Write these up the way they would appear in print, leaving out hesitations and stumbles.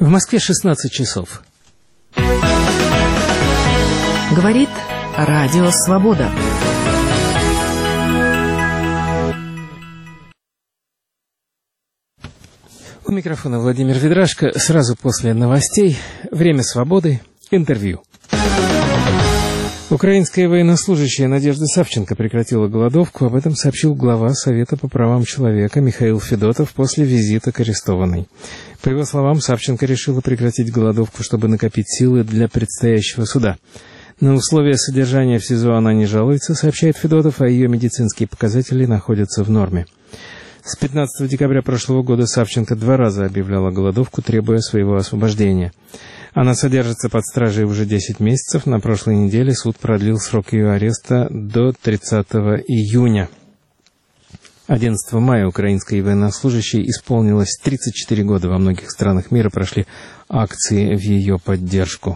В Москве 16 часов. Говорит Радио Свобода. У микрофона Владимир Ведрашко. Сразу после новостей «Время свободы», интервью. Украинская военнослужащая Надежда Савченко прекратила голодовку. Об этом сообщил глава Совета по правам человека Михаил Федотов после визита к арестованной. По его словам, Савченко решила прекратить голодовку, чтобы накопить силы для предстоящего суда. На условия содержания в СИЗО она не жалуется, сообщает Федотов, а ее медицинские показатели находятся в норме. С 15 декабря прошлого года Савченко 2 раза объявляла голодовку, требуя своего освобождения. Она содержится под стражей уже 10 месяцев. На прошлой неделе суд продлил срок ее ареста до 30 июня. 11 мая украинской военнослужащей исполнилось 34 года. Во многих странах мира прошли акции в ее поддержку.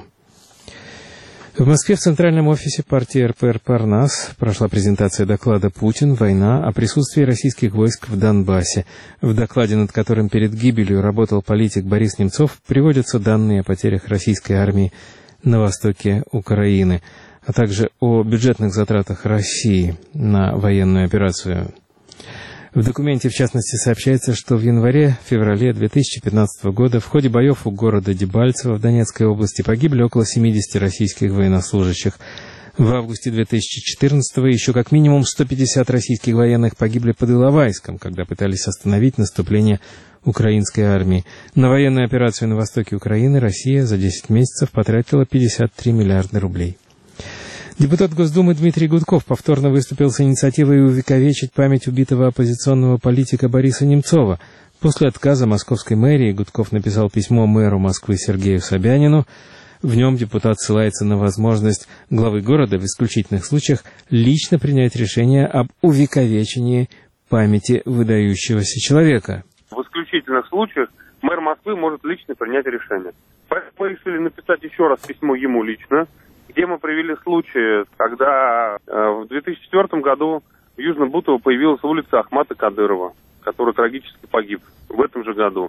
В Москве в центральном офисе партии РПР «Парнас» прошла презентация доклада «Путин. Война» о присутствии российских войск в Донбассе. В докладе, над которым перед гибелью работал политик Борис Немцов, приводятся данные о потерях российской армии на востоке Украины, а также о бюджетных затратах России на военную операцию. В документе, в частности, сообщается, что в январе-феврале 2015 года в ходе боев у города Дебальцево в Донецкой области погибли около 70 российских военнослужащих. В августе 2014 еще как минимум 150 российских военных погибли под Иловайском, когда пытались остановить наступление украинской армии. На военную операцию на востоке Украины Россия за 10 месяцев потратила 53 миллиарда рублей. Депутат Госдумы Дмитрий Гудков повторно выступил с инициативой увековечить память убитого оппозиционного политика Бориса Немцова. После отказа московской мэрии Гудков написал письмо мэру Москвы Сергею Собянину. В нем депутат ссылается на возможность главы города в исключительных случаях лично принять решение об увековечении памяти выдающегося человека. В исключительных случаях мэр Москвы может лично принять решение. Поэтому мы решили написать еще раз письмо ему лично, где мы привели случай, когда в 2004 году в Южном Бутово появилась улица Ахмата Кадырова, который трагически погиб в этом же году.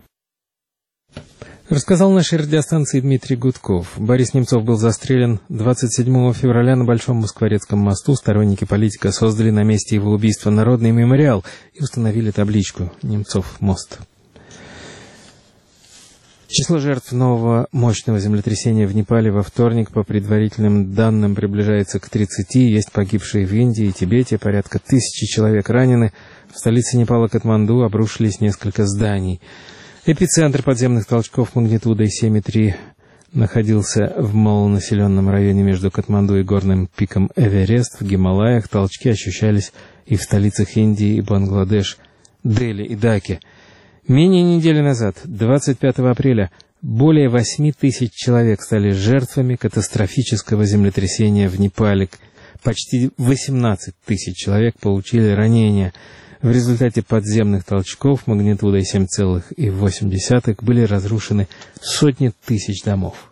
Рассказал нашей радиостанции Дмитрий Гудков. Борис Немцов был застрелен 27 февраля на Большом Москворецком мосту. Сторонники политика создали на месте его убийства народный мемориал и установили табличку «Немцов мост». Число жертв нового мощного землетрясения в Непале во вторник, по предварительным данным, приближается к 30. Есть погибшие в Индии и Тибете, порядка 1000 человек ранены. В столице Непала Катманду обрушились несколько зданий. Эпицентр подземных толчков магнитудой 7,3 находился в малонаселенном районе между Катманду и горным пиком Эверест в Гималаях. Толчки ощущались и в столицах Индии и Бангладеш, Дели и Даке. Менее недели назад, 25 апреля, более 8000 человек стали жертвами катастрофического землетрясения в Непале. Почти 18 тысяч человек получили ранения. В результате подземных толчков магнитудой 7,8 были разрушены сотни тысяч домов.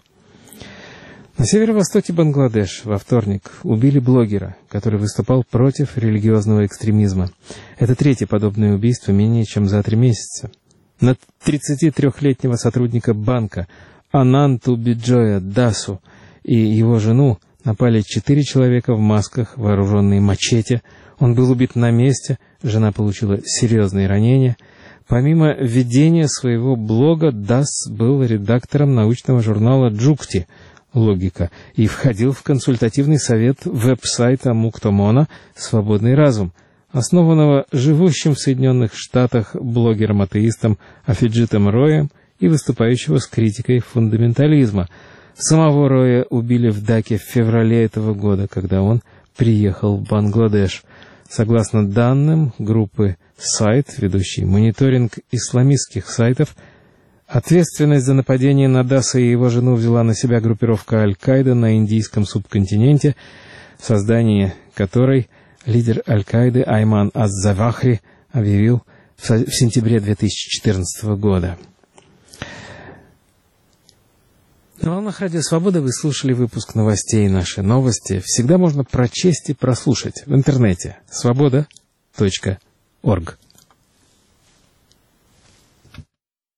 На северо-востоке Бангладеш во вторник убили блогера, который выступал против религиозного экстремизма. Это 3-е подобное убийство менее чем за 3 месяца. На 33-летнего сотрудника банка Ананту Биджоя Дасу и его жену напали 4 человека в масках, вооруженные мачете. Он был убит на месте, жена получила серьезные ранения. Помимо ведения своего блога, Дас был редактором научного журнала «Джукти. Логика» и входил в консультативный совет веб-сайта Муктомона «Свободный разум», основанного живущим в Соединенных Штатах блогером-атеистом Афиджитом Роем и выступающего с критикой фундаментализма. Самого Роя убили в Даке в феврале этого года, когда он приехал в Бангладеш. Согласно данным группы «Сайт», ведущей мониторинг исламистских сайтов, ответственность за нападение на Даса и его жену взяла на себя группировка Аль-Каида на индийском субконтиненте, в создании которой лидер Аль-Каиды Айман Аз-Завахри объявил в сентябре 2014 года. На волнах Радио Свобода вы слушали выпуск новостей. Наши новости всегда можно прочесть и прослушать в интернете. Свобода.орг